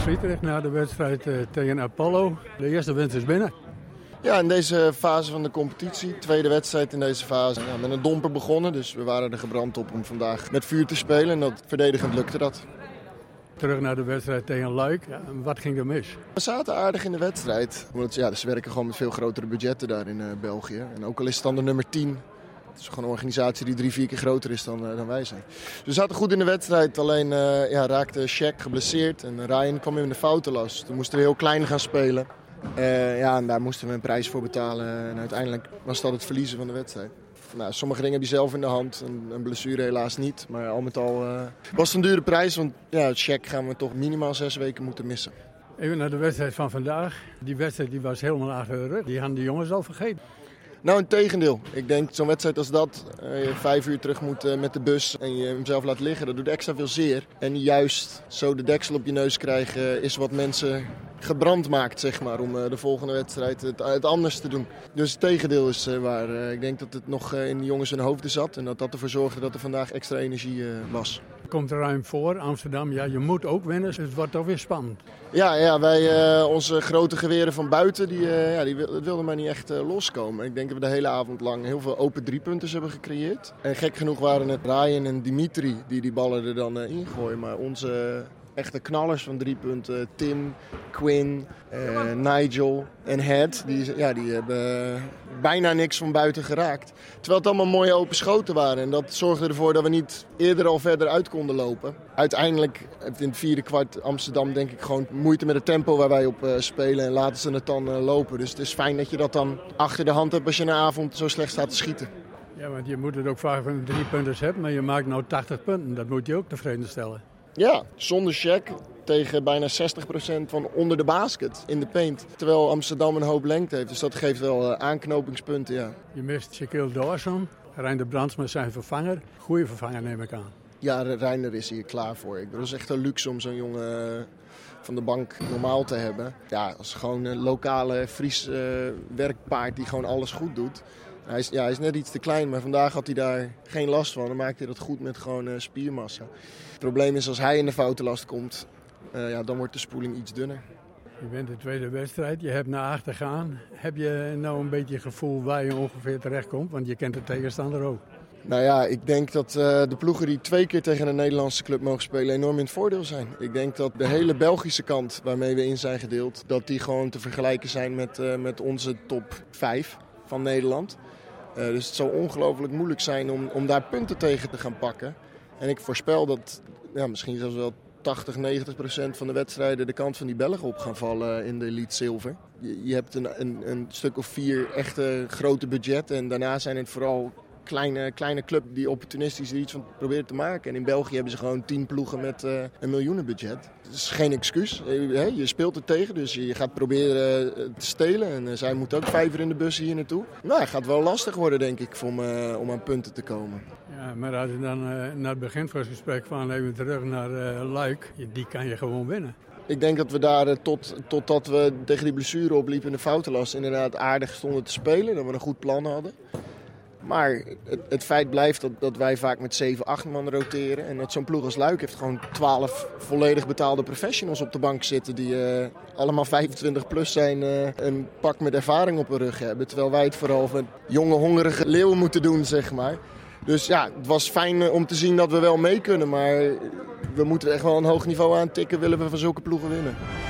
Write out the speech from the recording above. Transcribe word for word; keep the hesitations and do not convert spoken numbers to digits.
Sliedrecht na de wedstrijd uh, tegen Apollo. De eerste winst is binnen. Ja, in deze fase van de competitie, tweede wedstrijd in deze fase, ja, met een domper begonnen. Dus we waren er gebrand op om vandaag met vuur te spelen en dat, verdedigend lukte dat. Terug naar de wedstrijd tegen Luik. Ja, wat ging er mis? We zaten aardig in de wedstrijd. Want ja, ze werken gewoon met veel grotere budgetten daar in uh, België. En ook al is het dan de nummer tien. Het is gewoon een organisatie die drie, vier keer groter is dan, uh, dan wij zijn. Dus we zaten goed in de wedstrijd. Alleen uh, ja, raakte Shaq geblesseerd en Ryan kwam in de foutenlast. Toen moesten we heel klein gaan spelen. Uh, ja, en daar moesten we een prijs voor betalen. En uiteindelijk was dat het verliezen van de wedstrijd. Nou, sommige dingen heb je zelf in de hand. Een, een blessure helaas niet. Maar al met al uh, was het een dure prijs. Want ja, het check gaan we toch minimaal zes weken moeten missen. Even naar de wedstrijd van vandaag. Die wedstrijd die was helemaal achter de rug. Die hadden de jongens al vergeten. Nou, in tegendeel. Ik denk zo'n wedstrijd als dat, uh, je vijf uur terug moet uh, met de bus en je hem zelf laat liggen, dat doet extra veel zeer. En juist zo de deksel op je neus krijgen is wat mensen gebrand maakt, zeg maar, om uh, de volgende wedstrijd het, het anders te doen. Dus het tegendeel is uh, waar. Uh, ik denk dat het nog uh, in de jongens hun hoofden zat en dat dat ervoor zorgde dat er vandaag extra energie uh, was. Komt er ruim voor, Amsterdam, ja, je moet ook winnen, dus het wordt toch weer spannend. Ja, ja wij, uh, onze grote geweren van buiten, die, uh, ja, die wilden maar niet echt uh, loskomen. Ik denk dat we de hele avond lang heel veel open driepunters hebben gecreëerd. En gek genoeg waren het Ryan en Dimitri die die ballen er dan uh, ingooien. Maar onze echte knallers van drie punten, Tim, Quinn, uh, Nigel en Head, die, ja, die hebben uh, bijna niks van buiten geraakt. Terwijl het allemaal mooie open schoten waren. En dat zorgde ervoor dat we niet eerder al verder uit konden lopen. Uiteindelijk heeft in het vierde kwart Amsterdam denk ik gewoon moeite met het tempo waar wij op uh, spelen. En laten ze het dan uh, lopen. Dus het is fijn dat je dat dan achter de hand hebt als je een avond zo slecht staat te schieten. Ja, want je moet het ook vaak van drie punters hebben, maar je maakt nou tachtig punten. Dat moet je ook tevreden stellen. Ja, zonder check tegen bijna zestig procent van onder de basket in de paint. Terwijl Amsterdam een hoop lengte heeft. Dus dat geeft wel uh, aanknopingspunten, ja. Je mist Shaquille Dawson, Reinder Brandsma zijn vervanger. Goeie vervanger neem ik aan. Ja, Reinder is hier klaar voor. Ik bedoel, het is echt een luxe om zo'n jongen van de bank normaal te hebben. Ja, als gewoon een lokale Fries uh, werkpaard die gewoon alles goed doet. Hij is, ja, hij is net iets te klein, maar vandaag had hij daar geen last van. Dan maakt hij dat goed met gewoon uh, spiermassa. Het probleem is als hij in de foutenlast komt, uh, ja, dan wordt de spoeling iets dunner. Je bent de tweede wedstrijd, je hebt naar achter gaan. Heb je nou een beetje het gevoel waar je ongeveer terecht komt? Want je kent de tegenstander ook. Nou ja, ik denk dat uh, de ploegen die twee keer tegen een Nederlandse club mogen spelen enorm in het voordeel zijn. Ik denk dat de hele Belgische kant waarmee we in zijn gedeeld, dat die gewoon te vergelijken zijn met, uh, met onze top vijf van Nederland. Uh, dus het zal ongelooflijk moeilijk zijn om, om daar punten tegen te gaan pakken. En ik voorspel dat ja, misschien zelfs wel tachtig, negentig procent van de wedstrijden de kant van die Belgen op gaan vallen in de Elite Silver. Je, je hebt een, een, een stuk of vier echte grote budgetten en daarna zijn het vooral kleine, kleine club die opportunistisch er iets van proberen te maken. En in België hebben ze gewoon tien ploegen met uh, een miljoenenbudget. Dat is geen excuus. Je speelt er tegen, dus je gaat proberen te stelen. En uh, zij moeten ook vijf uur in de bus hier naartoe. Nou, het gaat wel lastig worden, denk ik, om, uh, om aan punten te komen. Ja, maar als je dan uh, naar het begin van het gesprek van even terug naar uh, Luik, die kan je gewoon winnen. Ik denk dat we daar uh, tot, totdat we tegen die blessure opliepen in de foutenlast inderdaad aardig stonden te spelen. Dat we een goed plan hadden. Maar het, het feit blijft dat, dat wij vaak met zeven, acht man roteren. En dat zo'n ploeg als Luik heeft gewoon twaalf volledig betaalde professionals op de bank zitten. Die uh, allemaal vijfentwintig plus zijn, uh, een pak met ervaring op hun rug hebben. Terwijl wij het vooral met jonge, hongerige leeuwen moeten doen, zeg maar. Dus ja, het was fijn uh, om te zien dat we wel mee kunnen. Maar we moeten echt wel een hoog niveau aantikken, willen we van zulke ploegen winnen.